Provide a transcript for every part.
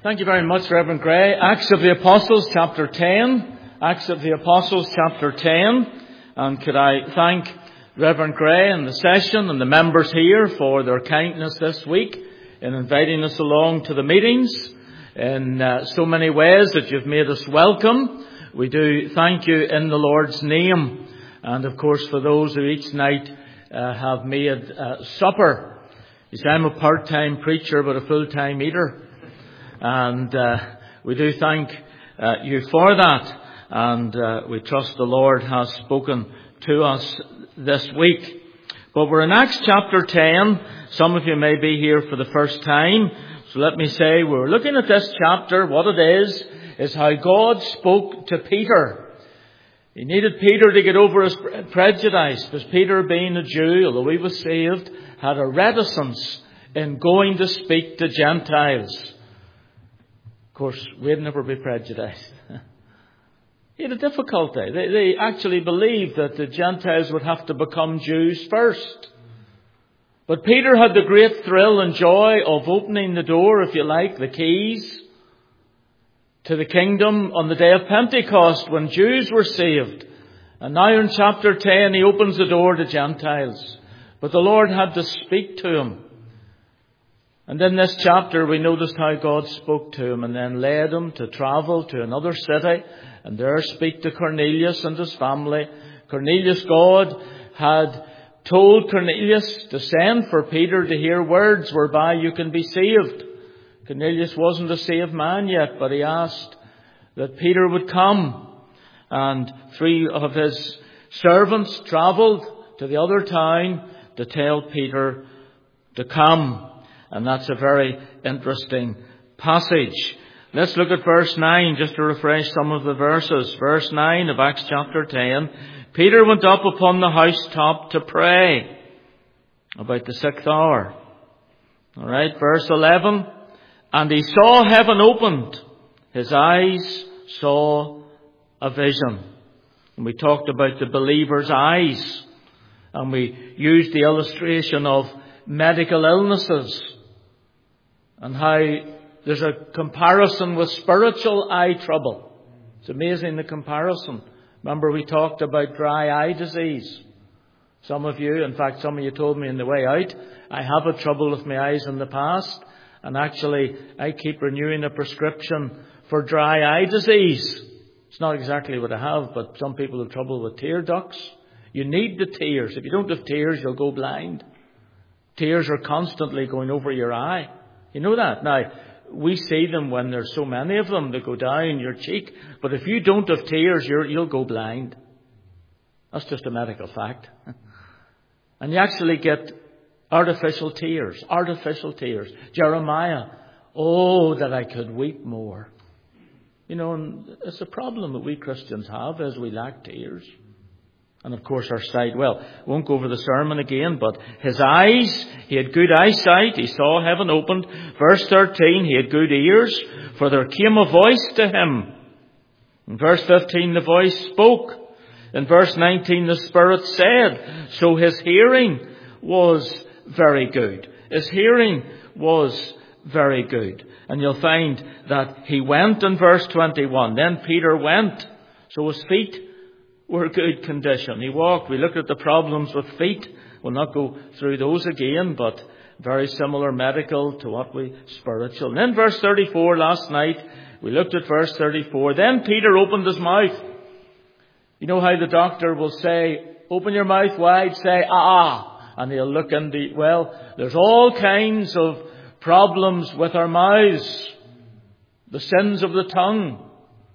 Thank you very much, Reverend Gray. Acts of the Apostles, chapter 10. Acts of the Apostles, chapter 10. And could I thank Reverend Gray and the session and the members here for their kindness this week in inviting us along to the meetings in so many ways that you've made us welcome. We do thank you in the Lord's name. And of course for those who each night have made supper. You see, I'm a part-time preacher but a full-time eater. And we do thank you for that. And we trust the Lord has spoken to us this week. But we're in Acts chapter 10. Some of you may be here for the first time. So let me say, we're looking at this chapter. What it is how God spoke to Peter. He needed Peter to get over his prejudice, because Peter, being a Jew, although he was saved, had a reticence in going to speak to Gentiles. Of course, we'd never be prejudiced. He had a difficulty. They actually believed that the Gentiles would have to become Jews first. But Peter had the great thrill and joy of opening the door, if you like, the keys to the kingdom on the day of Pentecost when Jews were saved. And now in chapter 10 he opens the door to Gentiles. But the Lord had to speak to him. And in this chapter we noticed how God spoke to him and then led him to travel to another city and there speak to Cornelius and his family. Cornelius, God had told Cornelius to send for Peter to hear words whereby you can be saved. Cornelius wasn't a saved man yet, but he asked that Peter would come. And 3 of his servants travelled to the other town to tell Peter to come. And that's a very interesting passage. Let's look at verse 9 just to refresh some of the verses. Verse 9 of Acts chapter 10. Peter went up upon the housetop to pray about the 6th hour. All right, verse 11. And he saw heaven opened. His eyes saw a vision. And we talked about the believer's eyes. And we used the illustration of medical illnesses. And how there's a comparison with spiritual eye trouble. It's amazing, the comparison. Remember we talked about dry eye disease. Some of you, in fact some of you told me on the way out, I have had trouble with my eyes in the past. And actually I keep renewing a prescription for dry eye disease. It's not exactly what I have, but some people have trouble with tear ducts. You need the tears. If you don't have tears, you'll go blind. Tears are constantly going over your eye. You know that? Now, we see them when there's so many of them that go down your cheek. But if you don't have tears, you'll go blind. That's just a medical fact. And you actually get artificial tears. Artificial tears. Jeremiah, oh, that I could weep more. You know, and it's a problem that we Christians have, is we lack tears. And of course our sight, well, won't go over the sermon again, but his eyes, he had good eyesight, he saw heaven opened. Verse 13, he had good ears, for there came a voice to him. In verse 15, the voice spoke. In verse 19, the Spirit said. So his hearing was very good. His hearing was very good. And you'll find that he went in verse 21. Then Peter went. So his feet were good condition. He walked. We looked at the problems with feet. We'll not go through those again, but very similar medical to what we spiritual. And then verse 34 last night, we looked at verse 34. Then Peter opened his mouth. You know how the doctor will say, open your mouth wide, say, ah. And he'll look in the, well, there's all kinds of problems with our mouths. The sins of the tongue.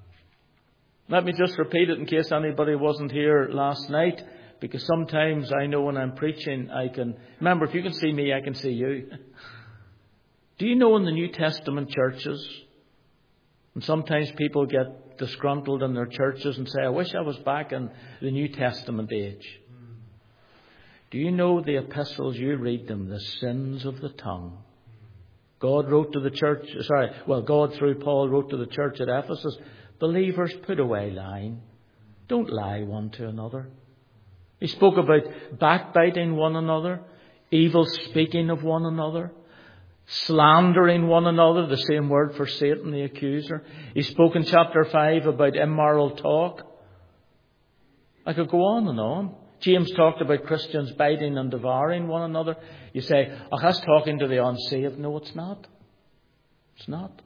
Let me just repeat it in case anybody wasn't here last night. Because sometimes I know when I'm preaching, I can... Remember, if you can see me, I can see you. Do you know in the New Testament churches, and sometimes people get disgruntled in their churches and say, I wish I was back in the New Testament age. Do you know the epistles, you read them, the sins of the tongue? God wrote to the church, God through Paul wrote to the church at Ephesus, believers, put away lying. Don't lie one to another. He spoke about backbiting one another, evil speaking of one another, slandering one another, the same word for Satan, the accuser. He spoke in chapter 5 about immoral talk. I could go on and on. James talked about Christians biting and devouring one another. You say, oh, that's talking to the unsaved. No, it's not. It's not.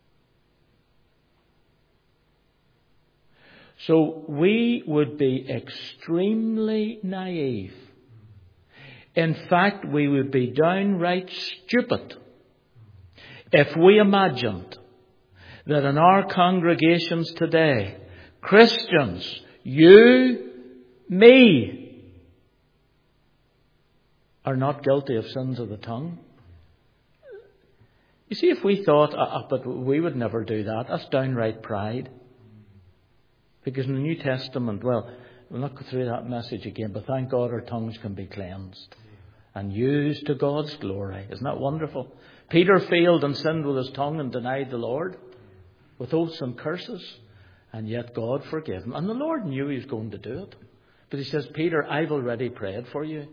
So we would be extremely naive. In fact, we would be downright stupid if we imagined that in our congregations today, Christians, you, me, are not guilty of sins of the tongue. You see, if we thought, but we would never do that, that's downright pride. Because in the New Testament, well, we'll not go through that message again, but thank God our tongues can be cleansed and used to God's glory. Isn't that wonderful? Peter failed and sinned with his tongue and denied the Lord with oaths and curses, and yet God forgave him. And the Lord knew he was going to do it. But he says, Peter, I've already prayed for you.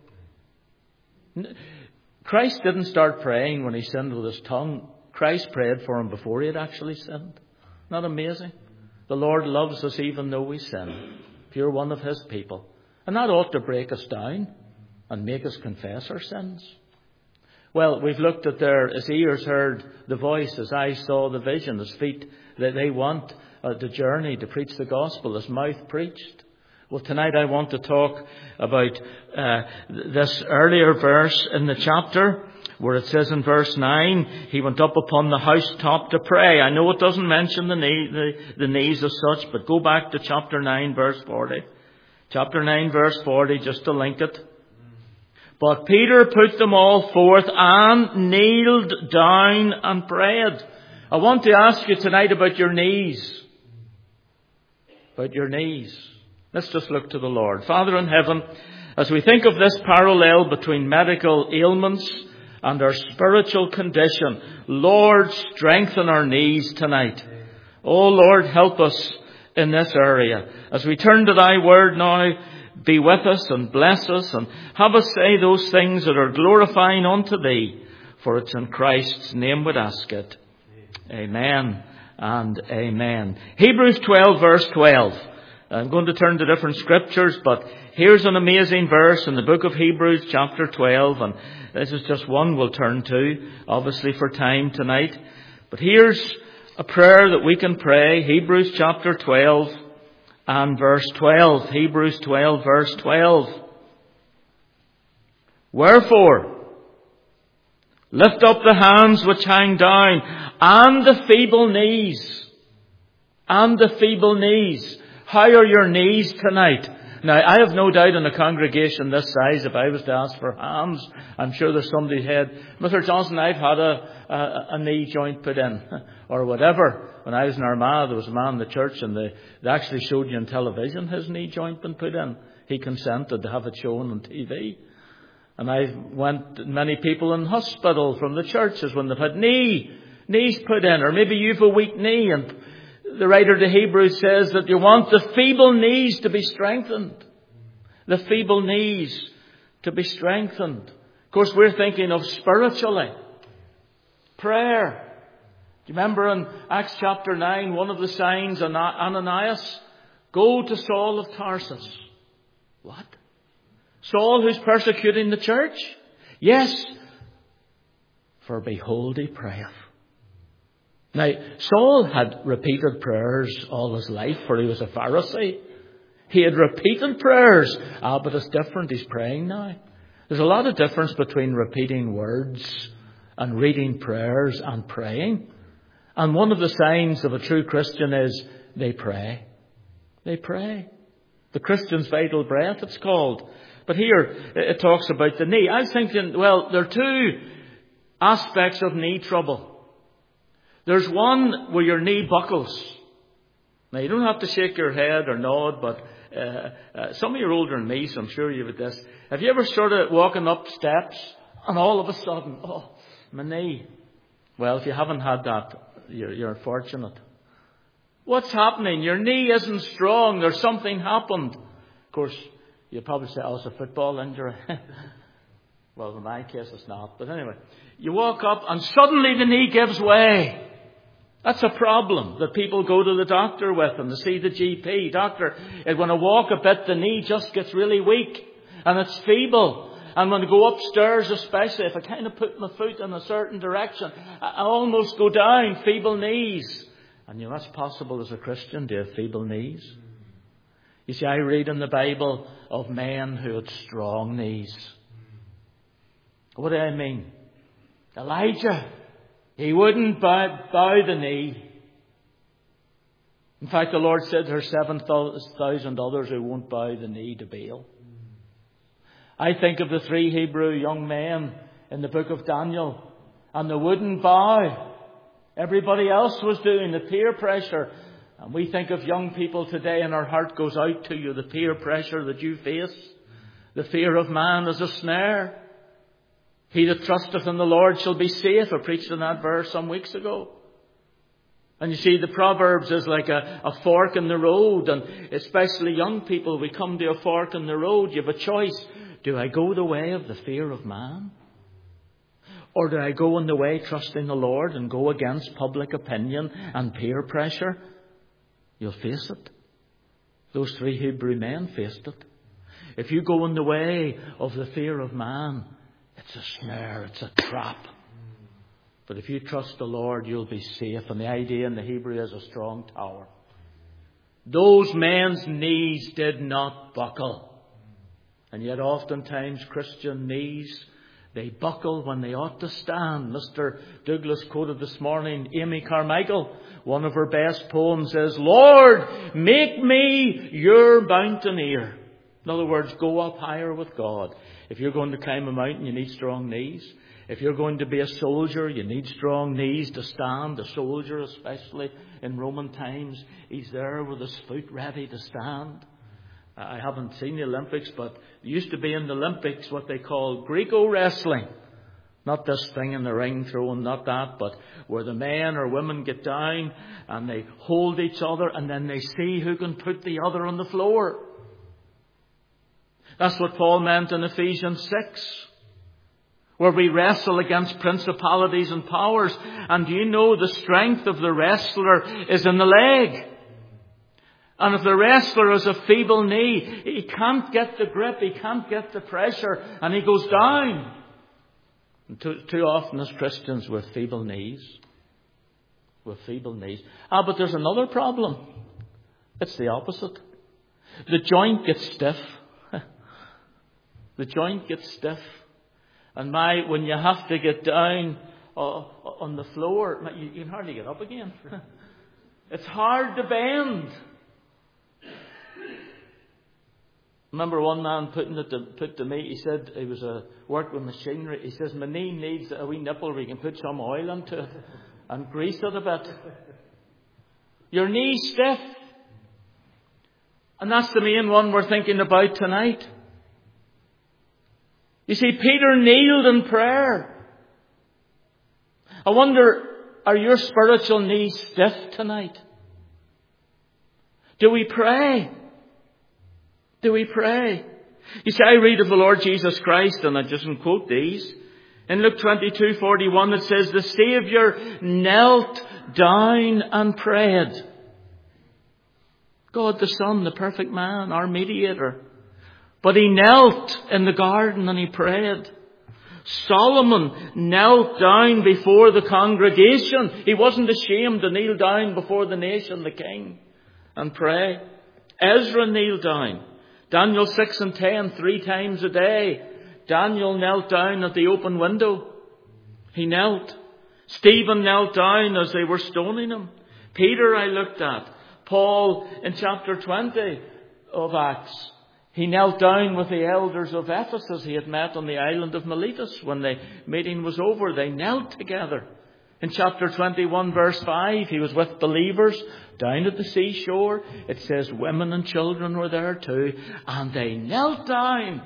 Christ didn't start praying when he sinned with his tongue. Christ prayed for him before he had actually sinned. Not amazing? The Lord loves us even though we sin. If you're one of his people. And that ought to break us down and make us confess our sins. Well, we've looked at his ears heard the voice, his eyes saw the vision, his feet, that they want the journey to preach the gospel, his mouth preached. Well, tonight I want to talk about this earlier verse in the chapter, where it says in verse 9, he went up upon the housetop to pray. I know it doesn't mention the knees as such, but go back to chapter 9, verse 40. Chapter 9, verse 40, just to link it. But Peter put them all forth and kneeled down and prayed. I want to ask you tonight about your knees. About your knees. Let's just look to the Lord. Father in heaven, as we think of this parallel between medical ailments and our spiritual condition, Lord, strengthen our knees tonight. Oh Lord, help us in this area. As we turn to thy word now, be with us and bless us and have us say those things that are glorifying unto thee. For it's in Christ's name we'd ask it. Amen and amen. Hebrews 12 verse 12. I'm going to turn to different scriptures, but here's an amazing verse in the book of Hebrews chapter 12, and this is just one we'll turn to, obviously for time tonight. But here's a prayer that we can pray, Hebrews chapter 12 and verse 12. Hebrews 12 verse 12. Wherefore, lift up the hands which hang down, and the feeble knees. And the feeble knees. How are your knees tonight? Now, I have no doubt in a congregation this size, if I was to ask for hands, I'm sure there's somebody said, Mr. Johnson, I've had a knee joint put in, or whatever. When I was in Armagh, there was a man in the church, and they actually showed you on television his knee joint been put in. He consented to have it shown on TV. And I went to many people in hospital from the churches when they've had knees put in, or maybe you've a weak knee, and the writer to Hebrews says that you want the feeble knees to be strengthened. The feeble knees to be strengthened. Of course, we're thinking of spiritually. Prayer. Do you remember in Acts chapter 9, one of the signs, Ananias, go to Saul of Tarsus. What? Saul who's persecuting the church? Yes. For behold, he prayeth. Now, Saul had repeated prayers all his life, for he was a Pharisee. He had repeated prayers. But it's different. He's praying now. There's a lot of difference between repeating words and reading prayers and praying. And one of the signs of a true Christian is they pray. They pray. The Christian's vital breath, it's called. But here it talks about the knee. I was thinking, well, there are two aspects of knee trouble. There's one where your knee buckles. Now, you don't have to shake your head or nod, but some of you are older than me, so I'm sure you've had this. Have you ever started walking up steps and all of a sudden, oh, my knee? Well, if you haven't had that, you're fortunate. What's happening? Your knee isn't strong. There's something happened. Of course, you'll probably say, oh, it's a football injury. Well, in my case it's not. But anyway, you walk up and suddenly the knee gives way. That's a problem that people go to the doctor with and they see the GP. Doctor, when I walk a bit, the knee just gets really weak and it's feeble. And when I go upstairs, especially if I kind of put my foot in a certain direction, I almost go down, feeble knees. And you know, that's possible as a Christian to have feeble knees. You see, I read in the Bible of men who had strong knees. What do I mean? Elijah, he wouldn't bow the knee. In fact, the Lord said there are 7,000 others who won't bow the knee to Baal. I think of the 3 Hebrew young men in the book of Daniel, and they wouldn't bow. Everybody else was doing the peer pressure. And we think of young people today and our heart goes out to you, the peer pressure that you face. The fear of man is a snare. He that trusteth in the Lord shall be safe. I preached on that verse some weeks ago. And you see, the Proverbs is like a fork in the road. And especially young people, we come to a fork in the road. You have a choice. Do I go the way of the fear of man? Or do I go in the way trusting the Lord and go against public opinion and peer pressure? You'll face it. Those 3 Hebrew men faced it. If you go in the way of the fear of man, it's a snare, it's a trap. But if you trust the Lord, you'll be safe. And the idea in the Hebrew is a strong tower. Those men's knees did not buckle. And yet oftentimes Christian knees, they buckle when they ought to stand. Mr. Douglas quoted this morning Amy Carmichael. One of her best poems is, Lord, make me your mountaineer. In other words, go up higher with God. If you're going to climb a mountain, you need strong knees. If you're going to be a soldier, you need strong knees to stand. A soldier, especially in Roman times, he's there with his foot ready to stand. I haven't seen the Olympics, but there used to be in the Olympics what they call Greco-wrestling. Not this thing in the ring throwing, not that, but where the men or women get down and they hold each other and then they see who can put the other on the floor. That's what Paul meant in Ephesians 6, where we wrestle against principalities and powers. And you know the strength of the wrestler is in the leg. And if the wrestler has a feeble knee, he can't get the grip, he can't get the pressure, and he goes down. And too often as Christians, we're feeble knees. We're feeble knees. But there's another problem. It's the opposite. The joint gets stiff. The joint gets stiff. And when you have to get down on the floor, you can hardly get up again. It's hard to bend. Remember one man put to me, he said he was worked with machinery. He says, my knee needs a wee nipple where you can put some oil into it and grease it a bit. Your knee's stiff. And that's the main one we're thinking about tonight. You see, Peter kneeled in prayer. I wonder, are your spiritual knees stiff tonight? Do we pray? Do we pray? You see, I read of the Lord Jesus Christ, and I just quote these. In Luke 22:41 it says, the Saviour knelt down and prayed. God the Son, the perfect man, our mediator. But he knelt in the garden and he prayed. Solomon knelt down before the congregation. He wasn't ashamed to kneel down before the nation, the king, and pray. Ezra kneeled down. Daniel 6 and 10, 3 times a day. Daniel knelt down at the open window. He knelt. Stephen knelt down as they were stoning him. Peter I looked at. Paul in chapter 20 of Acts. He knelt down with the elders of Ephesus. He had met on the island of Miletus. When the meeting was over, they knelt together. In chapter 21, verse 5, he was with believers down at the seashore. It says women and children were there too. And they knelt down.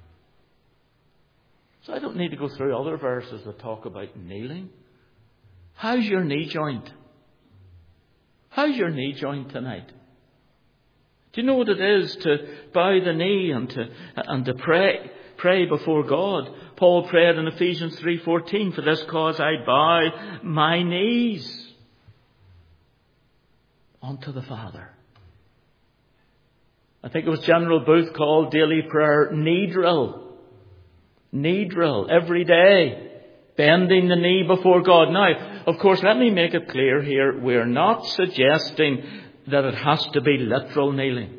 So I don't need to go through other verses that talk about kneeling. How's your knee joint? How's your knee joint tonight? Do you know what it is to bow the knee and to pray? pray before God. Paul prayed in Ephesians 3:14, for this cause I bow my knees unto the Father. I think it was General Booth called daily prayer knee drill. Knee drill every day. Bending the knee before God. Now, of course, let me make it clear here. We're not suggesting that it has to be literal kneeling.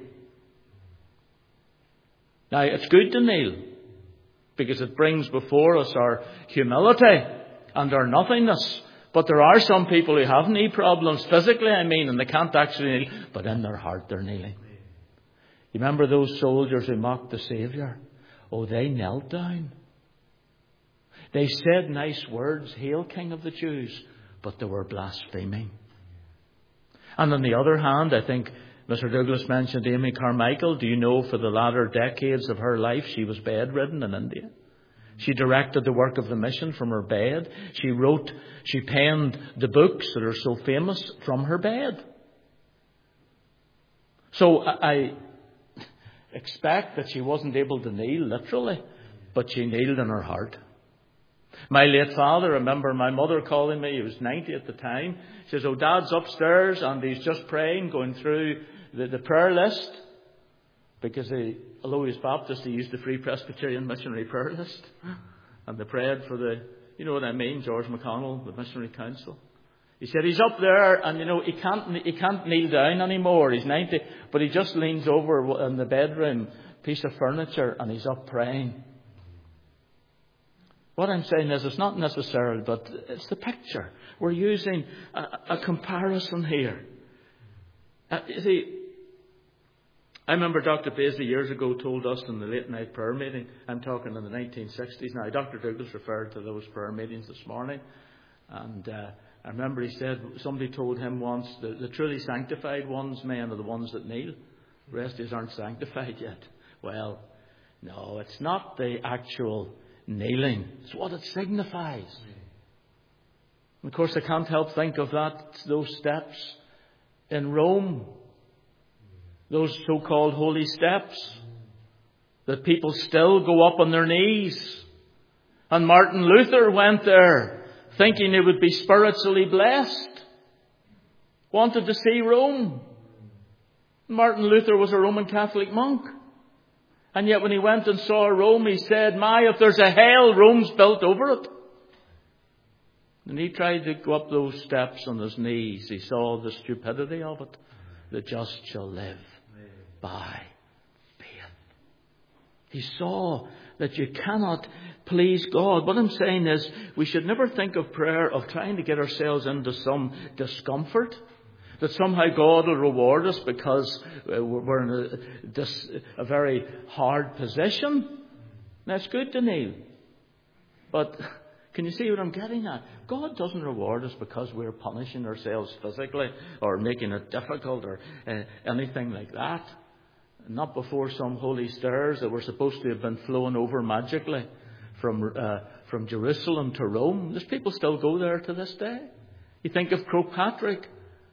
Now, it's good to kneel because it brings before us our humility and our nothingness. But there are some people who have knee problems, physically I mean, and they can't actually kneel, but in their heart they're kneeling. You remember those soldiers who mocked the Saviour? Oh, they knelt down. They said nice words, "Hail, King of the Jews," but they were blaspheming. And on the other hand, I think Mr. Douglas mentioned Amy Carmichael. Do you know for the latter decades of her life she was bedridden in India? She directed the work of the mission from her bed. She penned the books that are so famous from her bed. So I expect that she wasn't able to kneel literally, but she kneeled in her heart. My late father, I remember my mother calling me, he was 90 at the time. She says, "Oh, Dad's upstairs and he's just praying, going through the prayer list." Because although he was Baptist, he used the Free Presbyterian Missionary Prayer List. And they prayed for you know what I mean, George McConnell, the Missionary Council. He said he's up there and, he can't kneel down anymore. He's 90, but he just leans over in the bedroom, piece of furniture, and he's up praying. What I'm saying is, it's not necessarily, but it's the picture. We're using a comparison here. You see, I remember Dr. Paisley years ago told us in the late night prayer meeting, I'm talking in the 1960s now, Dr. Douglas referred to those prayer meetings this morning, and I remember he said, somebody told him once, the truly sanctified ones, men, are the ones that kneel. The rest of us aren't sanctified yet. Well, no, it's not the actual kneeling. It's what it signifies. And of course, I can't help think of those steps in Rome. Those so-called holy steps that people still go up on their knees. And Martin Luther went there thinking he would be spiritually blessed. Wanted to see Rome. Martin Luther was a Roman Catholic monk. And yet when he went and saw Rome, he said, "My, if there's a hell, Rome's built over it." And he tried to go up those steps on his knees. He saw the stupidity of it. The just shall live by faith. He saw that you cannot please God. What I'm saying is, we should never think of prayer of trying to get ourselves into some discomfort. That somehow God will reward us because we're in a very hard position. Now, it's good to kneel. But can you see what I'm getting at? God doesn't reward us because we're punishing ourselves physically or making it difficult or anything like that. Not before some holy stairs that were supposed to have been flown over magically from Jerusalem to Rome. There's people still go there to this day. You think of Croagh-Patrick.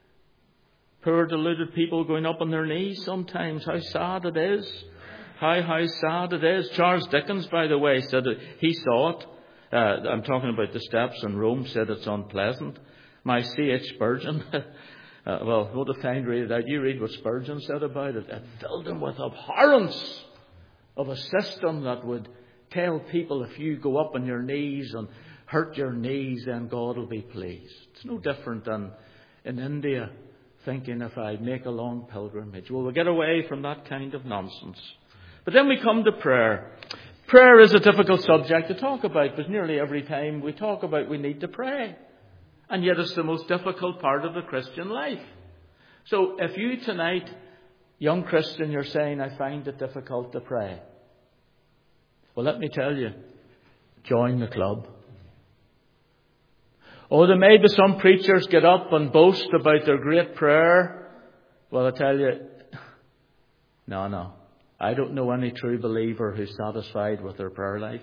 Poor deluded people going up on their knees sometimes. How sad it is. How sad it is. Charles Dickens, by the way, said that he saw it. I'm talking about the steps in Rome, said it's unpleasant. My C.H. Spurgeon, well, what if I read it out? You read what Spurgeon said about it. It filled him with abhorrence of a system that would tell people if you go up on your knees and hurt your knees, then God will be pleased. It's no different than in India, thinking if I make a long pilgrimage. Well, we'll get away from that kind of nonsense. But then we come to prayer. Prayer is a difficult subject to talk about, because nearly every time we talk about we need to pray. And yet it's the most difficult part of the Christian life. So if you tonight, young Christian, you're saying, "I find it difficult to pray." Well, let me tell you, join the club. Oh, there may be some preachers get up and boast about their great prayer. Well, I tell you, no. I don't know any true believer who's satisfied with their prayer life.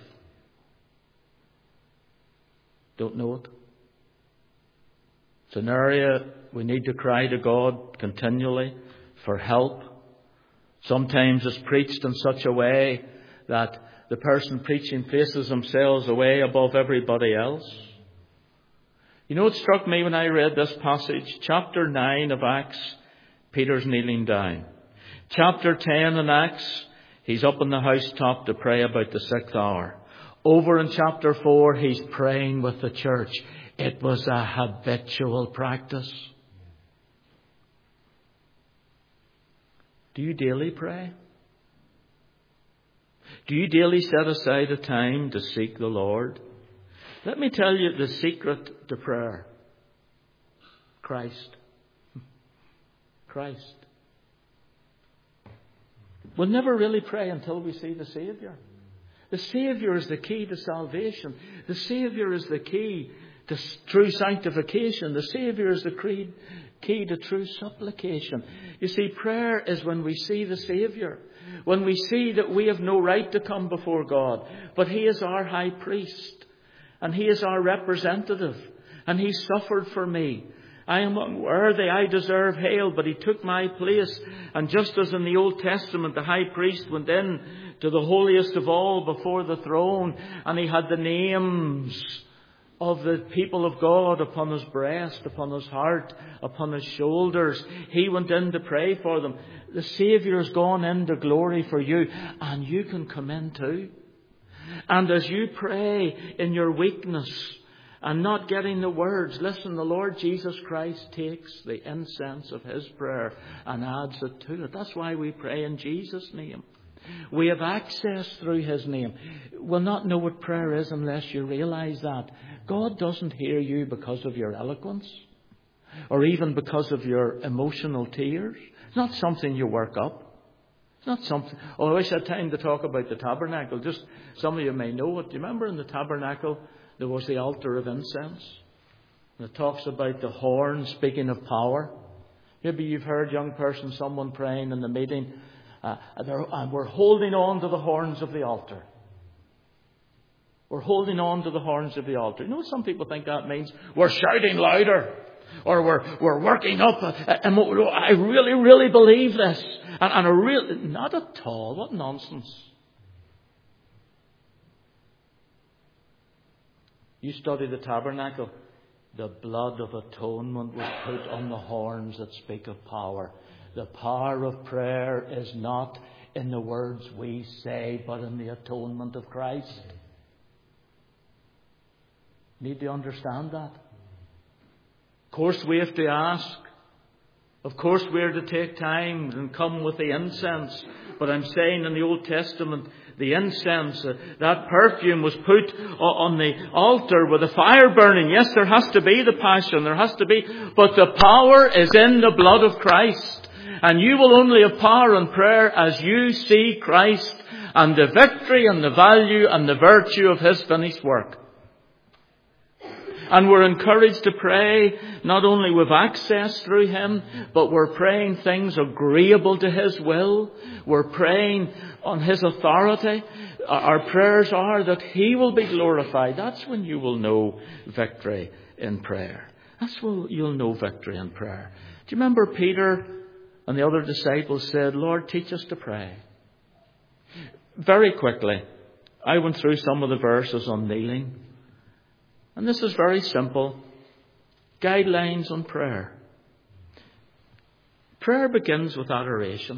Don't know it. It's an area we need to cry to God continually for help. Sometimes it's preached in such a way that the person preaching places themselves away above everybody else. You know, it struck me when I read this passage, chapter 9 of Acts, Peter's kneeling down. Chapter 10 in Acts, he's up on the housetop to pray about the 6th hour. Over in chapter 4, he's praying with the church. It was a habitual practice. Do you daily pray? Do you daily set aside a time to seek the Lord? Let me tell you the secret to prayer. Christ. Christ. We'll never really pray until we see the Saviour. The Saviour is the key to salvation. The Saviour is the key to true sanctification. The Saviour is the key to true supplication. You see, prayer is when we see the Saviour. When we see that we have no right to come before God, but He is our high priest. And He is our representative. And He suffered for me. I am unworthy, I deserve hell, but He took my place. And just as in the Old Testament, the high priest went in to the holiest of all before the throne, and he had the names of the people of God upon his breast, upon his heart, upon his shoulders. He went in to pray for them. The Saviour has gone into glory for you, and you can come in too. And as you pray in your weakness and not getting the words, listen, the Lord Jesus Christ takes the incense of His prayer and adds it to it. That's why we pray in Jesus' name. We have access through His name. We'll not know what prayer is unless you realise that. God doesn't hear you because of your eloquence or even because of your emotional tears. It's not something you work up. It's not something... Oh, I wish I had time to talk about the tabernacle. Just some of you may know it. Do you remember in the tabernacle there was the altar of incense? And it talks about the horn, speaking of power. Maybe you've heard, young person, someone praying in the meeting, and we're holding on to the horns of the altar. We're holding on to the horns of the altar. You know what some people think that means? We're shouting louder. Or we're working up. And I really, really believe this. And not at all. What nonsense. You study the tabernacle. The blood of atonement was put on the horns that speak of power. The power of prayer is not in the words we say, but in the atonement of Christ. Need to understand that. Of course we have to ask. Of course we are to take time and come with the incense. But I'm saying in the Old Testament, the incense, that perfume was put on the altar with the fire burning. Yes, there has to be the passion, there has to be. But the power is in the blood of Christ. And you will only have power in prayer as you see Christ and the victory and the value and the virtue of His finished work. And we're encouraged to pray not only with access through Him, but we're praying things agreeable to His will. We're praying on His authority. Our prayers are that He will be glorified. That's when you will know victory in prayer. That's when you'll know victory in prayer. Do you remember Peter and the other disciples said, Lord, teach us to pray? Very quickly, I went through some of the verses on kneeling. And this is very simple. Guidelines on prayer. Prayer begins with adoration.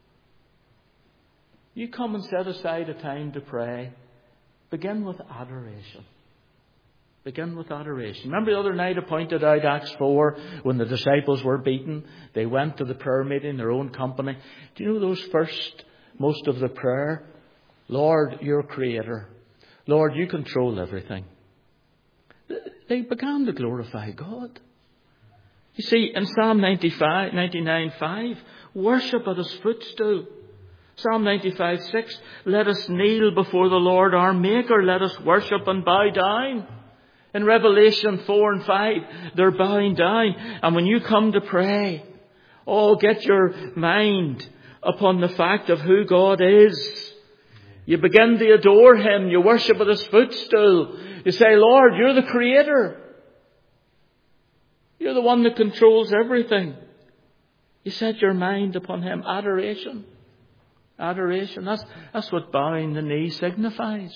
You come and set aside a time to pray. Begin with adoration. Begin with adoration. Remember the other night I pointed out Acts 4 when the disciples were beaten. They went to the prayer meeting, their own company. Do you know those first, most of the prayer? Lord, you're Creator. Lord, you control everything. They began to glorify God. You see, in Psalm 99:5, worship at His footstool. Psalm 95:6, let us kneel before the Lord our Maker. Let us worship and bow down. In Revelation 4 and 5, they're bowing down. And when you come to pray, get your mind upon the fact of who God is. You begin to adore Him. You worship at His footstool. You say, Lord, you're the Creator. You're the one that controls everything. You set your mind upon Him. Adoration. Adoration. That's what bowing the knee signifies.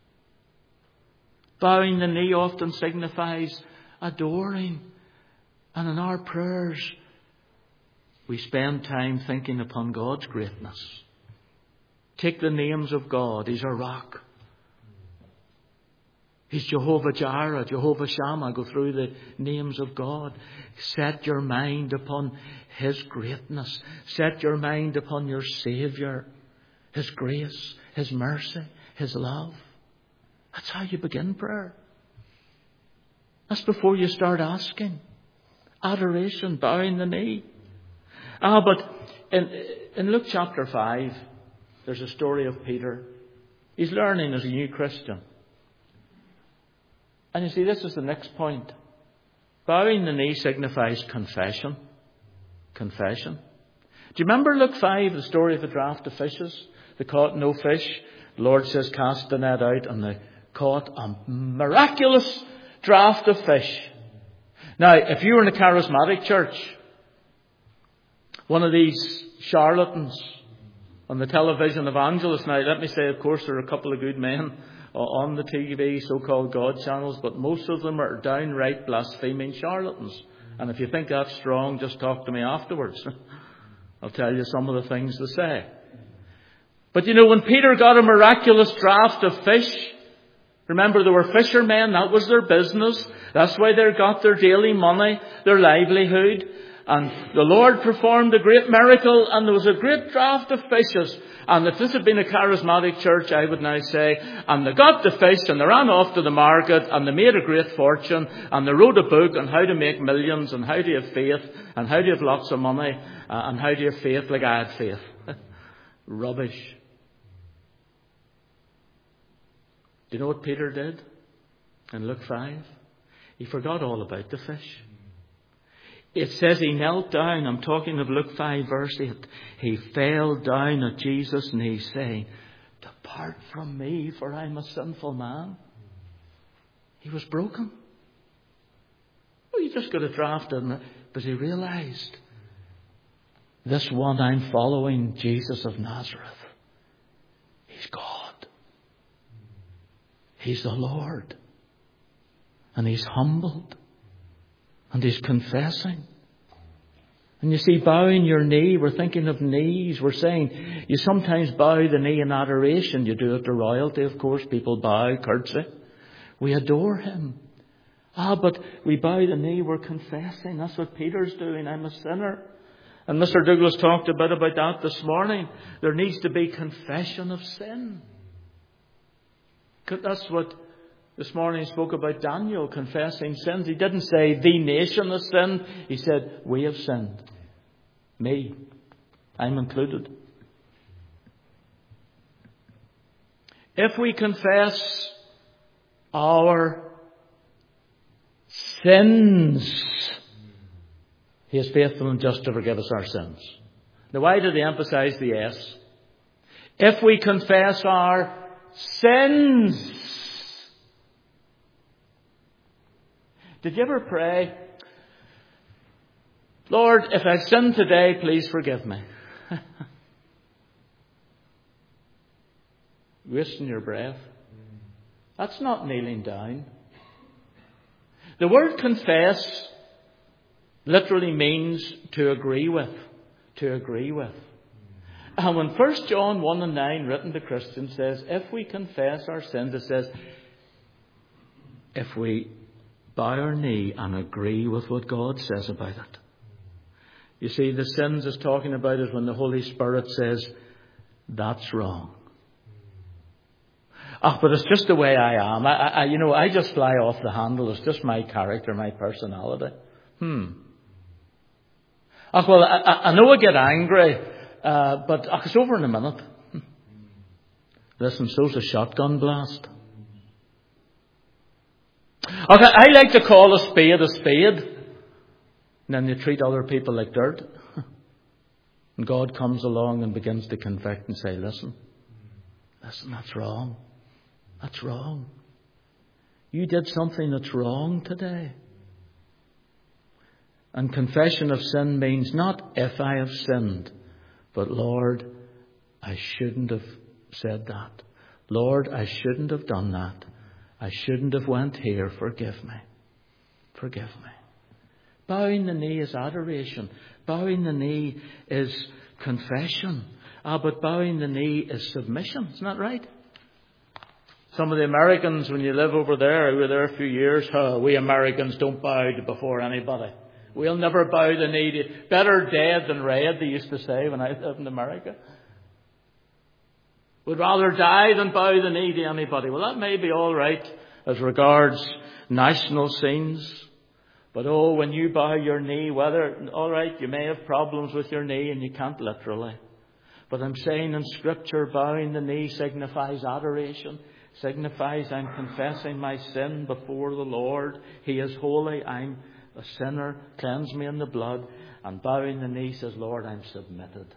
Bowing the knee often signifies adoring. And in our prayers, we spend time thinking upon God's greatness. Take the names of God. He's a rock. He's Jehovah Jireh, Jehovah Shammah. Go through the names of God. Set your mind upon His greatness. Set your mind upon your Saviour, His grace, His mercy, His love. That's how you begin prayer. That's before you start asking. Adoration, bowing the knee. But in Luke chapter 5, there's a story of Peter. He's learning as a new Christian. And you see, this is the next point. Bowing the knee signifies confession. Confession. Do you remember Luke 5, the story of the draught of fishes? They caught no fish. The Lord says, cast the net out, and they caught a miraculous draught of fish. Now, if you were in a charismatic church, one of these charlatans on the television evangelists, now let me say, of course, there are a couple of good men on the TV, so-called God channels, but most of them are downright blaspheming charlatans. And if you think that's strong, just talk to me afterwards. I'll tell you some of the things they say. But you know, when Peter got a miraculous draught of fish, remember they were fishermen, that was their business. That's why they got their daily money, their livelihood. And the Lord performed a great miracle, and there was a great draught of fishes. And if this had been a charismatic church, I would now say, and they got the fish and they ran off to the market and they made a great fortune and they wrote a book on how to make millions and how to have faith and how to have lots of money and how to have faith like I had faith. Rubbish. Do you know what Peter did in Luke 5? He forgot all about the fish. It says he knelt down. I'm talking of Luke 5 verse 8. He fell down at Jesus' knees saying, depart from me, for I'm a sinful man. He was broken. Well, you just got a draft in it. But he realized, this one I'm following, Jesus of Nazareth, He's God. He's the Lord. And he's humbled. And he's confessing. And you see, bowing your knee, we're thinking of knees. We're saying you sometimes bow the knee in adoration. You do it to royalty, of course. People bow, curtsy. We adore him. But we bow the knee, we're confessing. That's what Peter's doing. I'm a sinner. And Mr. Douglas talked a bit about that this morning. There needs to be confession of sin. That's what this morning he spoke about Daniel confessing sins. He didn't say the nation has sinned. He said, we have sinned. Me. I'm included. If we confess our sins, he is faithful and just to forgive us our sins. Now, why did he emphasize the S? If we confess our sins. Did you ever pray, Lord, if I've sinned today, please forgive me? Wasting your breath. That's not kneeling down. The word confess literally means to agree with. To agree with. And when 1 John 1 and 9 written to Christians says, if we confess our sins, it says, if we bow our knee and agree with what God says about it. You see, the sins is talking about is when the Holy Spirit says, that's wrong. But it's just the way I am. I just fly off the handle. It's just my character, my personality. Well, I know I get angry, but it's over in a minute. Listen, so's a shotgun blast. Okay, I like to call a spade, and then you treat other people like dirt. And God comes along and begins to convict and say, listen, that's wrong. That's wrong. You did something that's wrong today. And confession of sin means not if I have sinned, but Lord, I shouldn't have said that. Lord, I shouldn't have done that. I shouldn't have went here. Forgive me. Forgive me. Bowing the knee is adoration. Bowing the knee is confession. But bowing the knee is submission. Isn't that right? Some of the Americans, when you live over there, we were there a few years, we Americans don't bow before anybody. We'll never bow the knee to... Better dead than red, they used to say when I lived in America. Would rather die than bow the knee to anybody. Well, that may be all right as regards national scenes. But when you bow your knee, all right, you may have problems with your knee and you can't literally. But I'm saying in Scripture, bowing the knee signifies adoration. Signifies I'm confessing my sin before the Lord. He is holy. I'm a sinner. Cleanse me in the blood. And bowing the knee says, Lord, I'm submitted.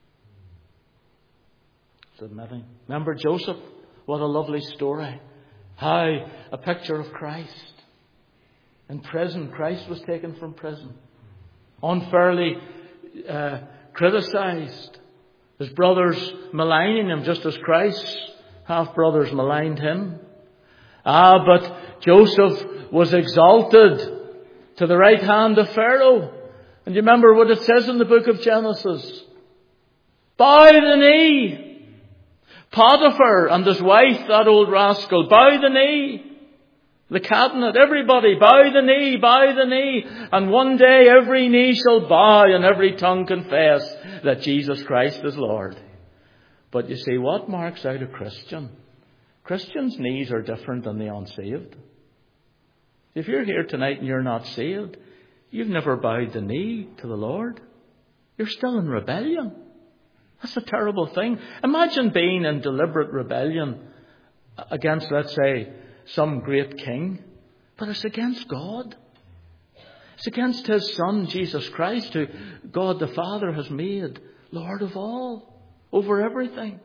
Submitting. Remember Joseph? What a lovely story. How a picture of Christ. In prison, Christ was taken from prison. Unfairly criticised. His brothers maligning him just as Christ's half-brothers maligned him. But Joseph was exalted to the right hand of Pharaoh. And you remember what it says in the book of Genesis. Bow the knee. Potiphar and his wife, that old rascal, bow the knee. The cabinet, everybody, bow the knee, bow the knee. And one day every knee shall bow and every tongue confess that Jesus Christ is Lord. But you see, what marks out a Christian? Christians' knees are different than the unsaved. If you're here tonight and you're not saved, you've never bowed the knee to the Lord. You're still in rebellion. That's a terrible thing. Imagine being in deliberate rebellion against, let's say, some great king. But it's against God. It's against His Son, Jesus Christ, who God the Father has made Lord of all, over everything.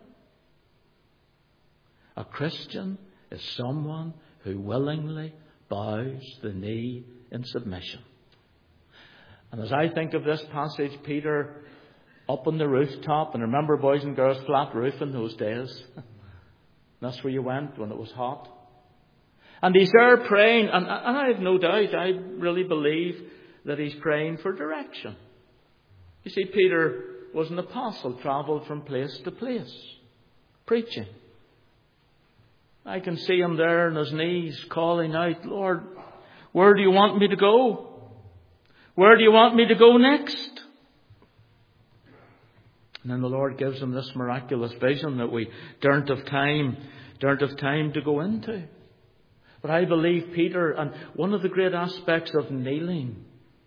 A Christian is someone who willingly bows the knee in submission. And as I think of this passage, Peter up on the rooftop, and remember, boys and girls, flat roof in those days. That's where you went when it was hot. And he's there praying, and I have no doubt, I really believe that he's praying for direction. You see, Peter was an apostle, travelled from place to place, preaching. I can see him there on his knees, calling out, Lord, where do you want me to go? Where do you want me to go next? And then the Lord gives him this miraculous vision that we don't have time to go into. But I believe Peter, and one of the great aspects of kneeling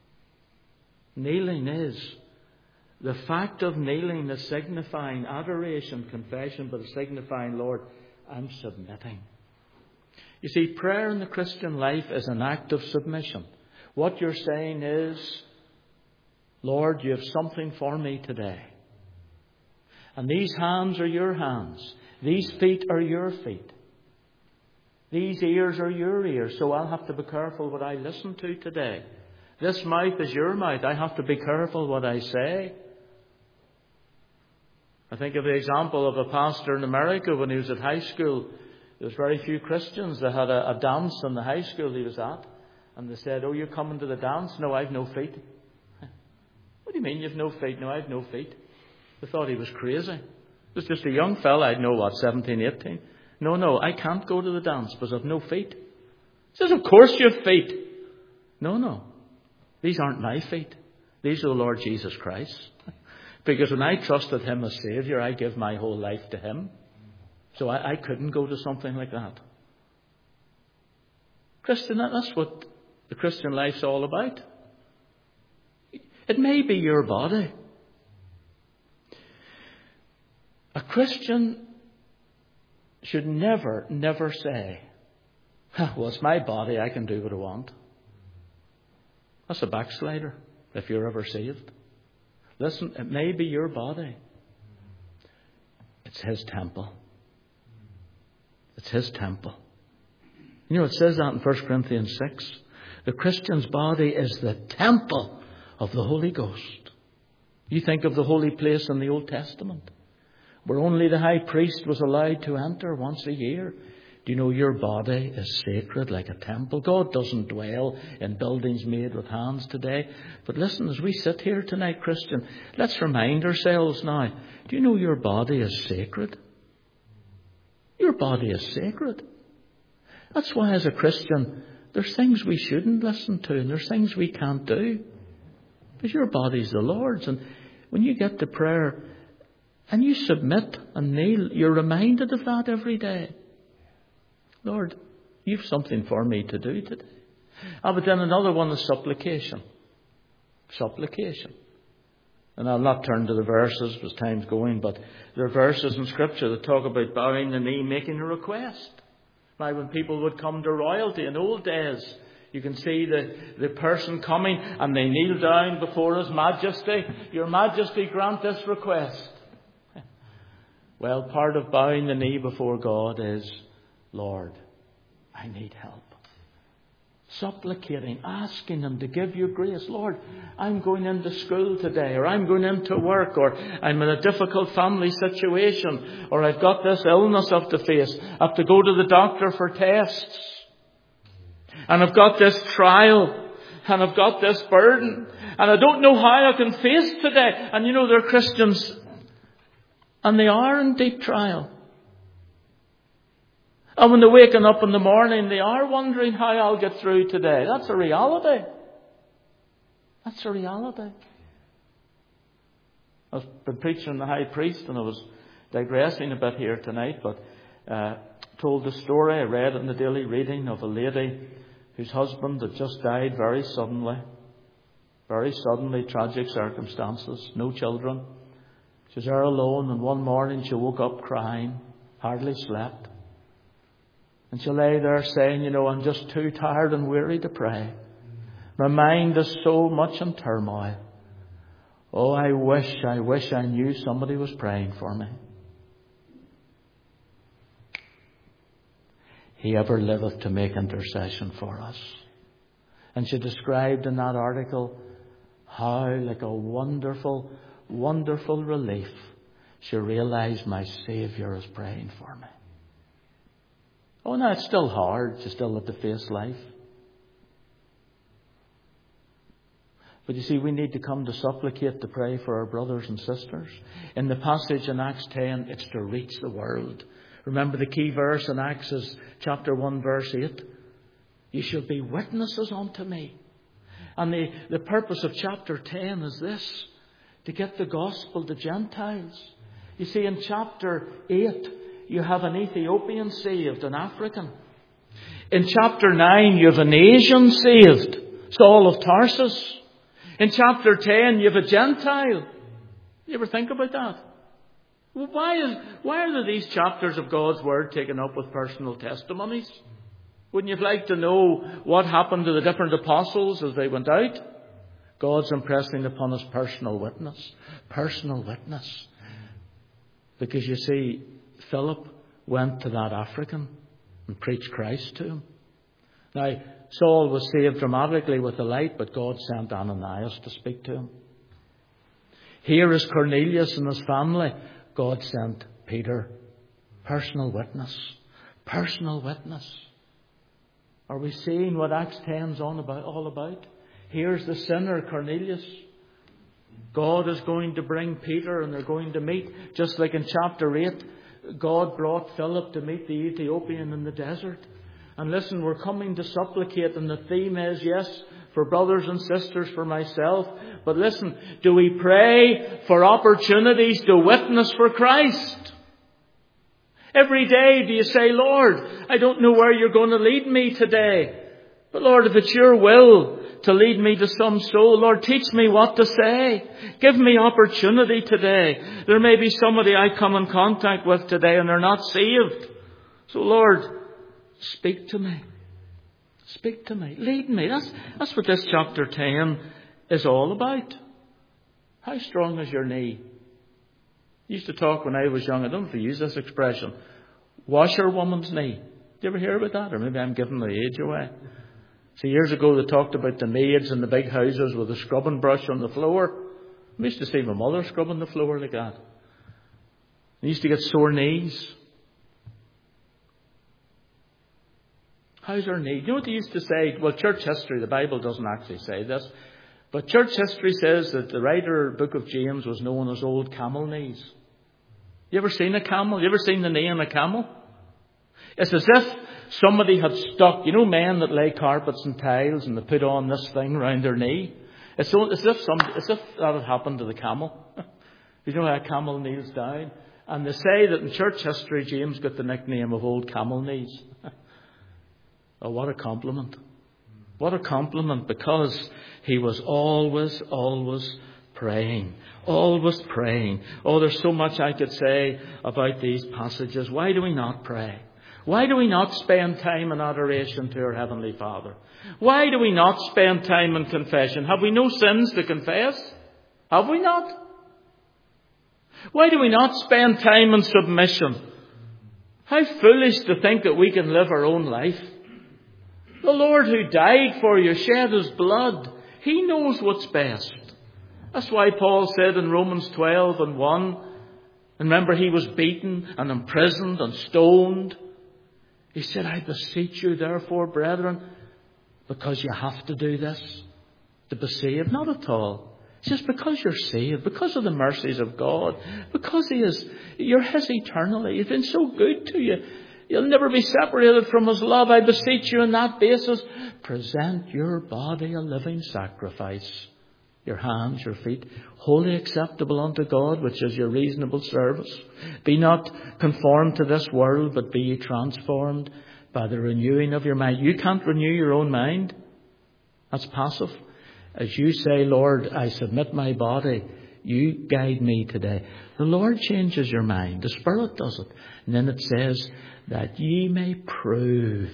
is, the fact of kneeling is signifying adoration, confession, but it's signifying, Lord, I'm submitting. You see, prayer in the Christian life is an act of submission. What you're saying is, Lord, you have something for me today. And these hands are your hands. These feet are your feet. These ears are your ears. So I'll have to be careful what I listen to today. This mouth is your mouth. I have to be careful what I say. I think of the example of a pastor in America when he was at high school. There was very few Christians. They had a dance in the high school he was at. And they said, oh, you're coming to the dance? No, I've no feet. What do you mean you've no feet? No, I've no feet. They thought he was crazy. It was just a young fella, I'd know, 17, 18. No, I can't go to the dance because I've no feet. He says, of course you have feet. No. These aren't my feet. These are the Lord Jesus Christ. Because when I trusted Him as Saviour, I give my whole life to Him. So I couldn't go to something like that. Christian, that's what the Christian life's all about. It may be your body. A Christian should never say, well, it's my body, I can do what I want. That's a backslider, if you're ever saved. Listen, it may be your body. It's His temple. It's His temple. You know, it says that in 1 Corinthians 6. The Christian's body is the temple of the Holy Ghost. You think of the holy place in the Old Testament. where only the high priest was allowed to enter once a year. Do you know your body is sacred like a temple? God doesn't dwell in buildings made with hands today. But listen, as we sit here tonight, Christian, let's remind ourselves now. Do you know your body is sacred? Your body is sacred. That's why as a Christian, there's things we shouldn't listen to and there's things we can't do. Because your body's the Lord's. And when you get to prayer and you submit and kneel, you're reminded of that every day. Lord, you've something for me to do today. But then another one is supplication. Supplication. And I'll not turn to the verses as time's going, but there are verses in Scripture that talk about bowing the knee, making a request. Now, when people would come to royalty in old days, you can see the person coming and they kneel down before His Majesty. Your Majesty, grant this request. Well, part of bowing the knee before God is, Lord, I need help. Supplicating, asking Him to give you grace. Lord, I'm going into school today, or I'm going into work, or I'm in a difficult family situation, or I've got this illness I have to face. I have to go to the doctor for tests. And I've got this trial, and I've got this burden, and I don't know how I can face today. And you know, they're Christians, and they are in deep trial. And when they're waking up in the morning, they are wondering how I'll get through today. That's a reality. That's a reality. I've been preaching the high priest, and I was digressing a bit here tonight, but told the story, I read it in the daily reading, of a lady whose husband had just died very suddenly, tragic circumstances, no children. She was there alone, and one morning she woke up crying, hardly slept. And she lay there saying, you know, I'm just too tired and weary to pray. My mind is so much in turmoil. Oh, I wish I knew somebody was praying for me. He ever liveth to make intercession for us. And she described in that article how, like a wonderful, wonderful relief, she realized my Saviour is praying for me. Oh, no, it's still hard. You still have to face life. But you see, we need to come to supplicate, to pray for our brothers and sisters. In the passage in Acts 10, it's to reach the world. Remember the key verse in Acts is chapter 1, verse 8. You shall be witnesses unto me. And the purpose of chapter 10 is this: to get the gospel to Gentiles. You see, in chapter 8, you have an Ethiopian saved, an African. In chapter 9, you have an Asian saved, Saul of Tarsus. In chapter 10, you have a Gentile. You ever think about that? Well, why are these chapters of God's Word taken up with personal testimonies? Wouldn't you like to know what happened to the different apostles as they went out? God's impressing upon us personal witness. Personal witness. Because you see, Philip went to that African and preached Christ to him. Now, Saul was saved dramatically with the light, but God sent Ananias to speak to him. Here is Cornelius and his family. God sent Peter. Personal witness. Personal witness. Are we seeing what Acts 10 is all about? Here's the sinner, Cornelius. God is going to bring Peter and they're going to meet. Just like in chapter 8, God brought Philip to meet the Ethiopian in the desert. And listen, we're coming to supplicate, and the theme is, yes, for brothers and sisters, for myself. But listen, do we pray for opportunities to witness for Christ? Every day do you say, Lord, I don't know where you're going to lead me today. But Lord, if it's your will to lead me to some soul, Lord, teach me what to say. Give me opportunity today. There may be somebody I come in contact with today and they're not saved. So Lord, speak to me. Speak to me. Lead me. That's what this chapter 10 is all about. How strong is your knee? I used to talk when I was young. I don't know if you use this expression. Washerwoman's knee. Did you ever hear about that? Or maybe I'm giving the age away. So years ago they talked about the maids in the big houses with a scrubbing brush on the floor. I used to see my mother scrubbing the floor like that. They used to get sore knees. How's our knee? You know what they used to say? Well, church history, the Bible doesn't actually say this, but church history says that the writer of the book of James was known as old camel knees. You ever seen a camel? You ever seen the knee on a camel? It's as if somebody had stuck, you know, men that lay carpets and tiles and they put on this thing round their knee. It's as if that had happened to the camel. You know how a camel kneels down? And they say that in church history, James got the nickname of old camel knees. Oh, what a compliment. What a compliment, because he was always praying. Always praying. Oh, there's so much I could say about these passages. Why do we not pray? Why do we not spend time in adoration to our Heavenly Father? Why do we not spend time in confession? Have we no sins to confess? Have we not? Why do we not spend time in submission? How foolish to think that we can live our own life. The Lord who died for you, shed his blood. He knows what's best. That's why Paul said in Romans 12:1, remember he was beaten and imprisoned and stoned. He said, I beseech you therefore, brethren, because you have to do this to be saved. Not at all. It's just because you're saved, because of the mercies of God, because you're his eternally. He's been so good to you. You'll never be separated from his love. I beseech you on that basis, present your body a living sacrifice. Your hands, your feet, wholly acceptable unto God, which is your reasonable service. Be not conformed to this world, but be ye transformed by the renewing of your mind. You can't renew your own mind. That's passive. As you say, Lord, I submit my body. You guide me today. The Lord changes your mind. The Spirit does it. And then it says, that ye may prove.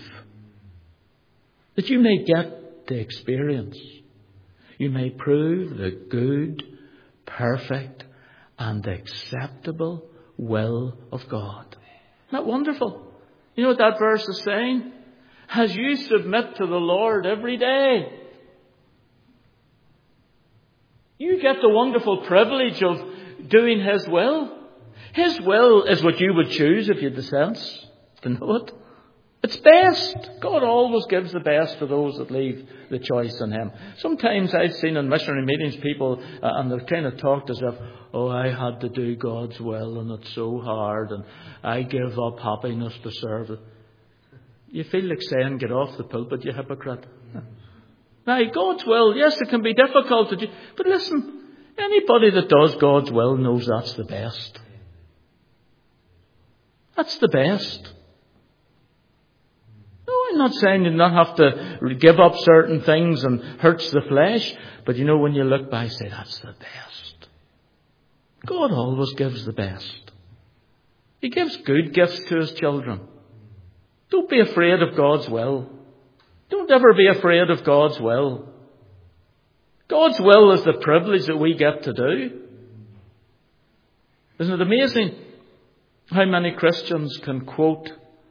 That you may get the experience. You may prove the good, perfect, and acceptable will of God. Isn't that wonderful? You know what that verse is saying? As you submit to the Lord every day, you get the wonderful privilege of doing his will. His will is what you would choose if you had the sense to know it. It's best. God always gives the best to those that leave the choice in him. Sometimes I've seen in missionary meetings people, and they're kind of talked as if, oh, I had to do God's will and it's so hard and I give up happiness to serve it. You feel like saying, get off the pulpit, you hypocrite. Now, God's will, yes, it can be difficult to do, but listen, anybody that does God's will knows that's the best. That's the best. No, I'm not saying you not have to give up certain things and hurts the flesh. But you know, when you look back, say, that's the best. God always gives the best. He gives good gifts to his children. Don't be afraid of God's will. Don't ever be afraid of God's will. God's will is the privilege that we get to do. Isn't it amazing how many Christians can quote,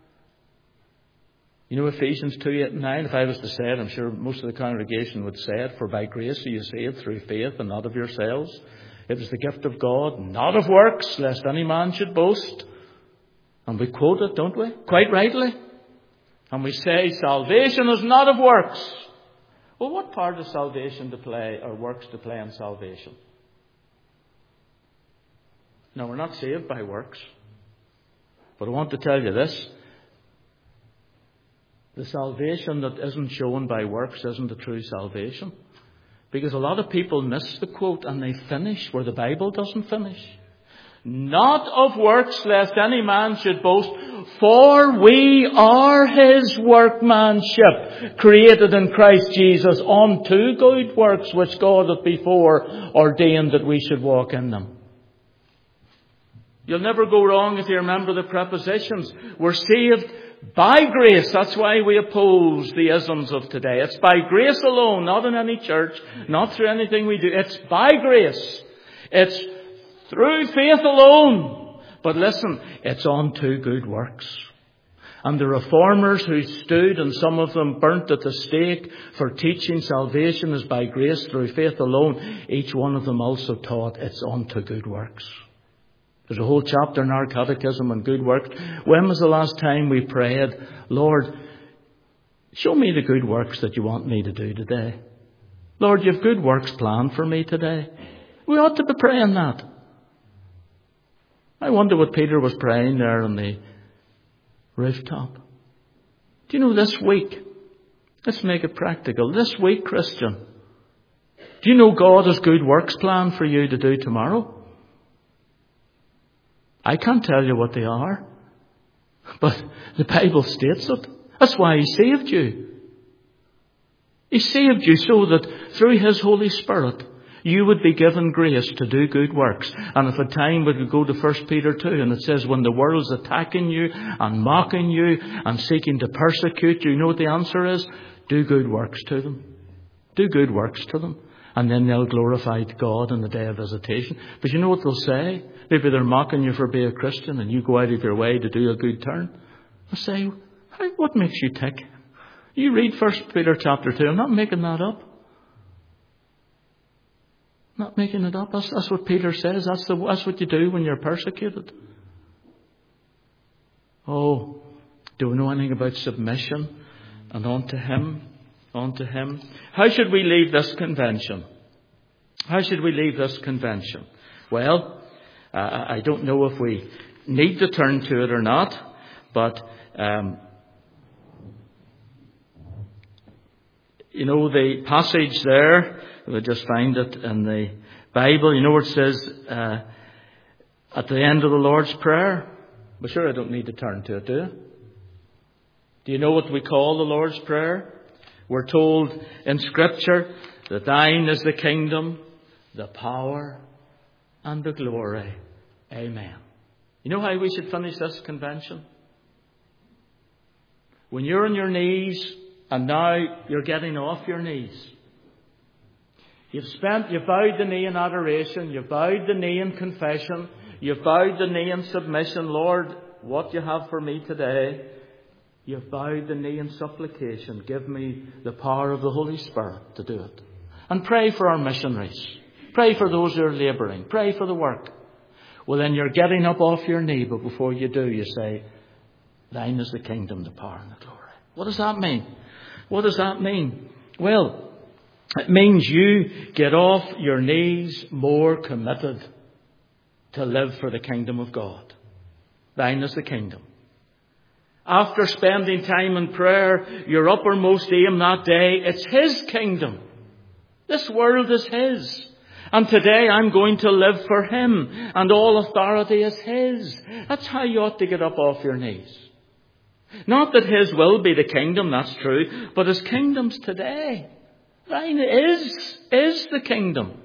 you know, Ephesians 2:8-9, if I was to say it, I'm sure most of the congregation would say it, for by grace are you saved through faith and not of yourselves. It is the gift of God, not of works, lest any man should boast. And we quote it, don't we? Quite rightly. And we say salvation is not of works. Well, what part is salvation to play, or works to play in salvation? No, we're not saved by works. But I want to tell you this. The salvation that isn't shown by works isn't a true salvation. Because a lot of people miss the quote and they finish where the Bible doesn't finish. Not of works, lest any man should boast, for we are his workmanship, created in Christ Jesus unto good works, which God hath before ordained that we should walk in them. You'll never go wrong if you remember the prepositions. We're saved by grace. That's why we oppose the isms of today. It's by grace alone, not in any church, not through anything we do. It's by grace. It's through faith alone. But listen, it's unto good works. And the reformers who stood, and some of them burnt at the stake for teaching salvation is by grace through faith alone, each one of them also taught it's unto good works. There's a whole chapter in our catechism on good works. When was the last time we prayed, Lord, show me the good works that you want me to do today? Lord, you have good works planned for me today. We ought to be praying that. I wonder what Peter was praying there on the rooftop. Do you know, this week, let's make it practical. This week, Christian, do you know God has good works planned for you to do tomorrow? I can't tell you what they are, but the Bible states it. That's why He saved you. He saved you so that through His Holy Spirit, you would be given grace to do good works. And if at time we could go to 1 Peter 2, and it says, when the world's attacking you and mocking you and seeking to persecute you, you know what the answer is? Do good works to them. Do good works to them. And then they'll glorify God on the day of visitation. But you know what they'll say? Maybe they're mocking you for being a Christian and you go out of your way to do a good turn. They'll say, what makes you tick? You read 1 Peter chapter 2. I'm not making that up. Not making it up. That's what Peter says. That's what you do when you're persecuted. Oh, do we know anything about submission? And unto Him. Unto Him. How should we leave this convention? How should we leave this convention? Well, I don't know if we need to turn to it or not, but you know the passage there, we'll just find it in the Bible, you know where it says at the end of the Lord's Prayer? Well, sure, I don't need to turn to it, do you? Do you know what we call the Lord's Prayer? We're told in Scripture that thine is the kingdom, the power, and the glory. Amen. You know how we should finish this convention? When you're on your knees, and now you're getting off your knees. You've bowed the knee in adoration, you've bowed the knee in confession, you've bowed the knee in submission. Lord, what you have for me today. You've bowed the knee in supplication. Give me the power of the Holy Spirit to do it. And pray for our missionaries. Pray for those who are labouring. Pray for the work. Well, then you're getting up off your knee, but before you do, you say, thine is the kingdom, the power, and the glory. What does that mean? What does that mean? Well, it means you get off your knees more committed to live for the kingdom of God. Thine is the kingdom. After spending time in prayer, your uppermost aim that day, it's His kingdom. This world is His. And today I'm going to live for Him. And all authority is His. That's how you ought to get up off your knees. Not that His will be the kingdom, that's true, but His kingdom's today. Thine is the kingdom.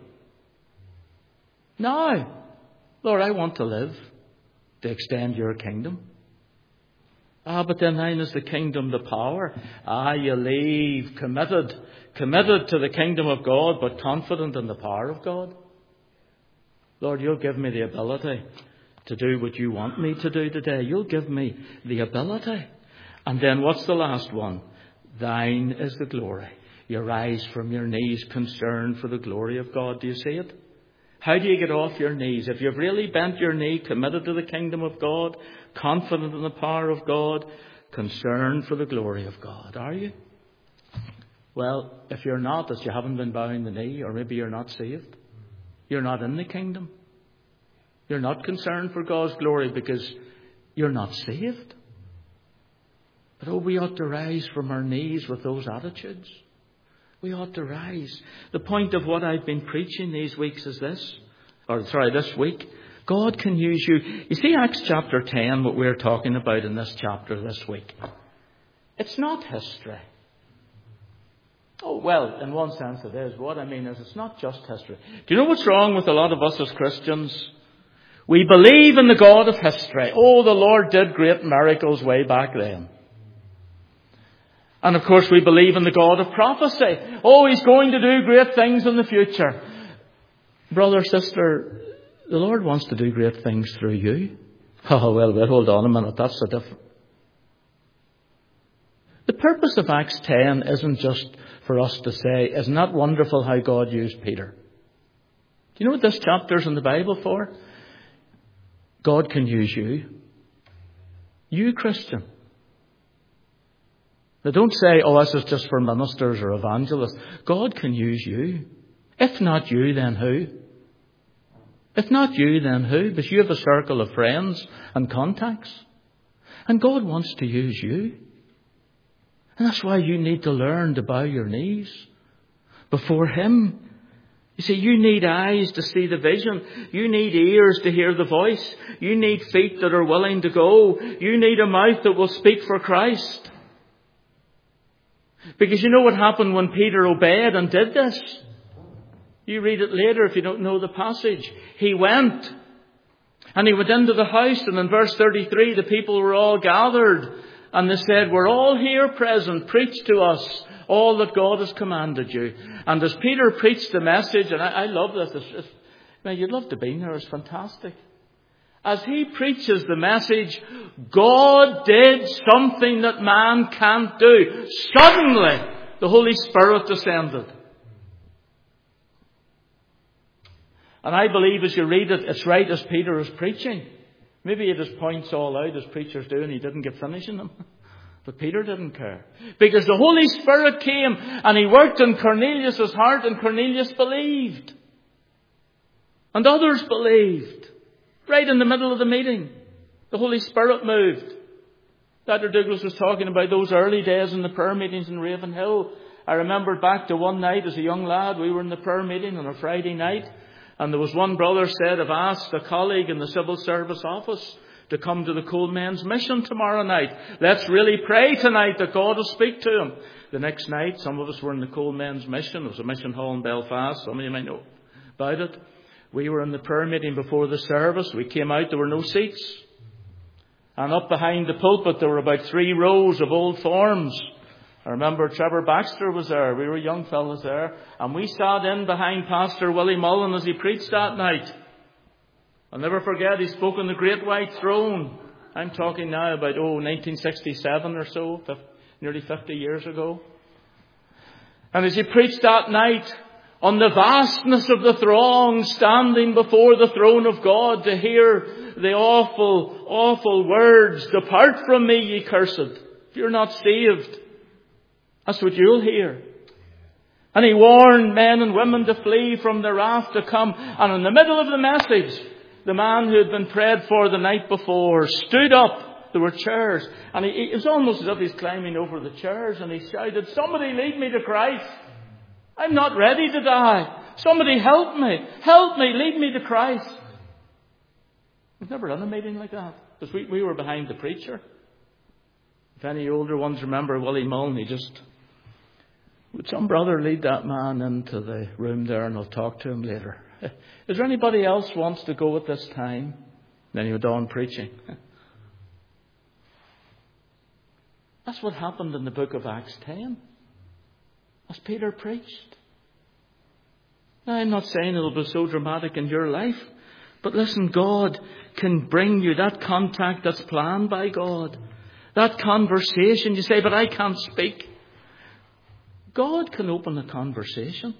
Now, Lord, I want to live to extend your kingdom. But then thine is the kingdom, the power. You leave committed to the kingdom of God, but confident in the power of God. Lord, you'll give me the ability to do what you want me to do today. You'll give me the ability. And then what's the last one? Thine is the glory. You rise from your knees concerned for the glory of God. Do you see it? How do you get off your knees? If you've really bent your knee, committed to the kingdom of God, confident in the power of God, concerned for the glory of God, are you? Well, if you're not, as you haven't been bowing the knee, or maybe you're not saved, you're not in the kingdom. You're not concerned for God's glory because you're not saved. But we ought to rise from our knees with those attitudes. We ought to rise. The point of what I've been preaching these weeks is this week. God can use you. You see Acts chapter 10, what we're talking about in this chapter this week. It's not history. Oh, well, in one sense it is. What I mean is it's not just history. Do you know what's wrong with a lot of us as Christians? We believe in the God of history. Oh, the Lord did great miracles way back then. And of course we believe in the God of prophecy. Oh, He's going to do great things in the future. Brother, sister, the Lord wants to do great things through you. Oh, well, hold on a minute. That's a different. The purpose of Acts 10 isn't just for us to say, isn't that wonderful how God used Peter? Do you know what this chapter's in the Bible for? God can use you. You, Christian. Now don't say, oh, this is just for ministers or evangelists. God can use you. If not you, then who? If not you, then who? Because you have a circle of friends and contacts. And God wants to use you. And that's why you need to learn to bow your knees before Him. You see, you need eyes to see the vision. You need ears to hear the voice. You need feet that are willing to go. You need a mouth that will speak for Christ. Because you know what happened when Peter obeyed and did this? You read it later if you don't know the passage. He went. And he went into the house, and in verse 33 the people were all gathered. And they said, we're all here present. Preach to us all that God has commanded you. And as Peter preached the message, and I love this. Man, you'd love to be there. It's fantastic. As he preaches the message, God did something that man can't do. Suddenly, the Holy Spirit descended. And I believe as you read it, it's right as Peter is preaching. Maybe he just points all out as preachers do and he didn't get finishing them. But Peter didn't care. Because the Holy Spirit came and he worked in Cornelius' heart, and Cornelius believed. And others believed. Right in the middle of the meeting, the Holy Spirit moved. Dr. Douglas was talking about those early days in the prayer meetings in Ravenhill. I remember back to one night as a young lad, we were in the prayer meeting on a Friday night. And there was one brother said, I've asked a colleague in the civil service office to come to the Coalmen's mission tomorrow night. Let's really pray tonight that God will speak to him. The next night, some of us were in the Coalmen's mission. It was a mission hall in Belfast. Some of you might know about it. We were in the prayer meeting before the service. We came out, there were no seats. And up behind the pulpit, there were about 3 rows of old forms. I remember Trevor Baxter was there. We were young fellas there. And we sat in behind Pastor Willie Mullen as he preached that night. I'll never forget, he spoke on the Great White Throne. I'm talking now about, 1967 or so, nearly 50 years ago. And as he preached that night, on the vastness of the throng standing before the throne of God to hear the awful, awful words, depart from me, ye cursed, if you're not saved. That's what you'll hear. And he warned men and women to flee from the wrath to come. And in the middle of the message, the man who had been prayed for the night before stood up. There were chairs. And it was almost as if he's climbing over the chairs. And he shouted, somebody lead me to Christ. I'm not ready to die. Somebody help me. Help me. Lead me to Christ. We've never done a meeting like that. Because we were behind the preacher. If any older ones remember Willie Mullen, would some brother lead that man into the room there, and I'll talk to him later. Is there anybody else wants to go at this time? Then he went on preaching. That's what happened in the book of Acts 10. As Peter preached. Now, I'm not saying it'll be so dramatic in your life. But listen, God can bring you that contact that's planned by God. That conversation. You say, but I can't speak. God can open a conversation.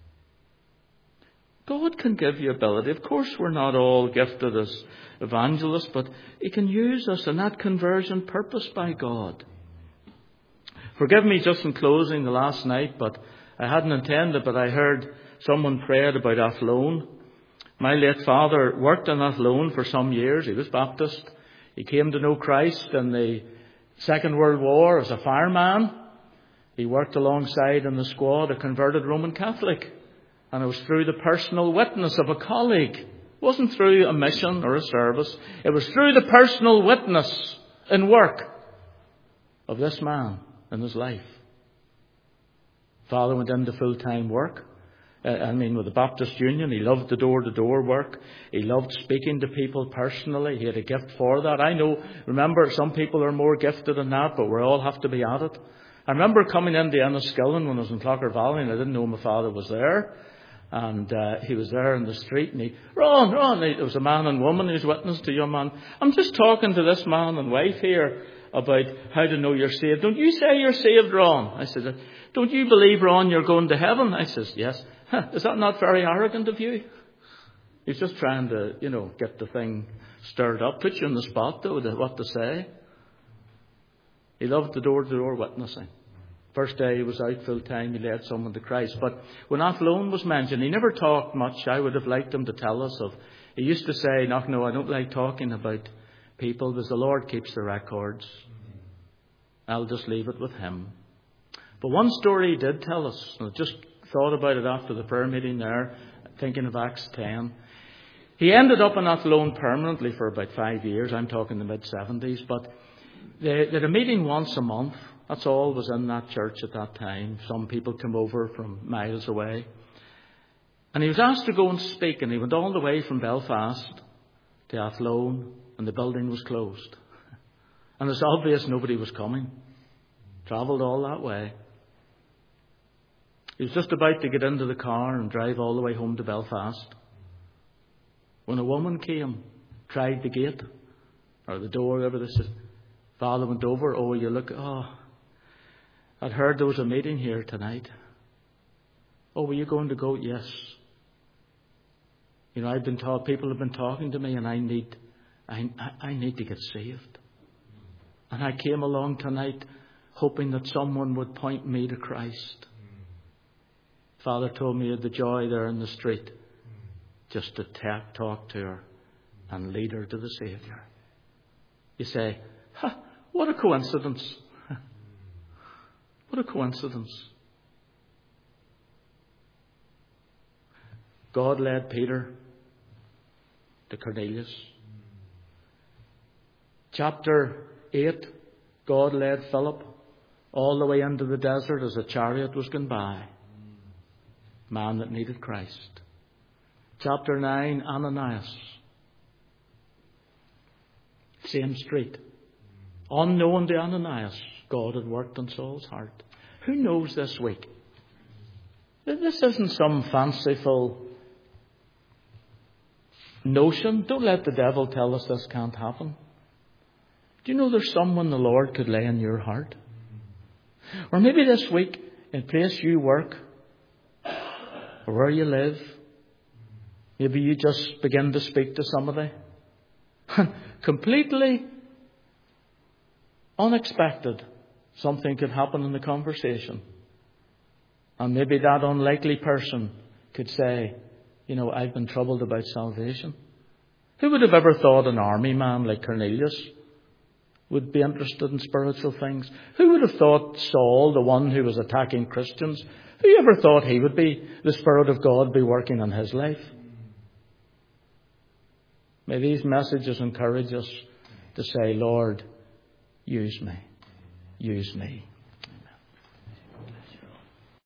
God can give you ability. Of course, we're not all gifted as evangelists, but He can use us in that conversion purposed by God. Forgive me just in closing the last night, but I hadn't intended, but I heard someone prayed about Athlone. My late father worked in Athlone for some years. He was Baptist. He came to know Christ in the Second World War as a fireman. He worked alongside in the squad a converted Roman Catholic. And it was through the personal witness of a colleague. It wasn't through a mission or a service. It was through the personal witness in work of this man in his life. Father went into full-time work. With the Baptist Union. He loved the door-to-door work. He loved speaking to people personally. He had a gift for that. I know, remember, some people are more gifted than that, but we all have to be at it. I remember coming into Enniskillen when I was in Clocker Valley, and I didn't know my father was there. And he was there in the street, and Ron, there was a man and woman who's witness to a young man. I'm just talking to this man and wife here about how to know you're saved. Don't you say you're saved, Ron? I said, don't you believe, Ron, you're going to heaven? I says, yes. Is that not very arrogant of you? He's just trying to, get the thing stirred up. Put you on the spot, though, what to say. He loved the door-to-door witnessing. First day he was out full time, he led someone to Christ. But when Athlone was mentioned, he never talked much. I would have liked him to tell us of. He used to say, no, I don't like talking about people because the Lord keeps the records. I'll just leave it with him. But one story he did tell us, and I just thought about it after the prayer meeting there, thinking of Acts 10. He ended up in Athlone permanently for about 5 years. I'm talking the mid-70s. But they had a meeting once a month. That's all was in that church at that time. Some people come over from miles away. And he was asked to go and speak, and he went all the way from Belfast to Athlone, and the building was closed. And it's obvious nobody was coming. Travelled all that way. He was just about to get into the car and drive all the way home to Belfast when a woman came, tried the gate, or the door, whatever this is. Father went over, I'd heard there was a meeting here tonight. Oh, were you going to go? Yes. I've been taught, people have been talking to me, and I need to get saved. And I came along tonight hoping that someone would point me to Christ. Father told me of the joy there in the street just to talk to her and lead her to the Saviour. You say, what a coincidence. What a coincidence. God led Peter to Cornelius. Chapter 8, God led Philip all the way into the desert as a chariot was going by. Man that needed Christ. Chapter 9, Ananias. Same street. Unknown to Ananias, God had worked on Saul's heart. Who knows this week? This isn't some fanciful notion. Don't let the devil tell us this can't happen. Do you know there's someone the Lord could lay in your heart? Or maybe this week, in place you work, or where you live, maybe you just begin to speak to somebody. Completely unexpected, something could happen in the conversation. And maybe that unlikely person could say, I've been troubled about salvation. Who would have ever thought an army man like Cornelius would be interested in spiritual things? Who would have thought Saul, the one who was attacking Christians, who ever thought he would be, the Spirit of God be working in his life? May these messages encourage us to say, Lord, use me. Use me.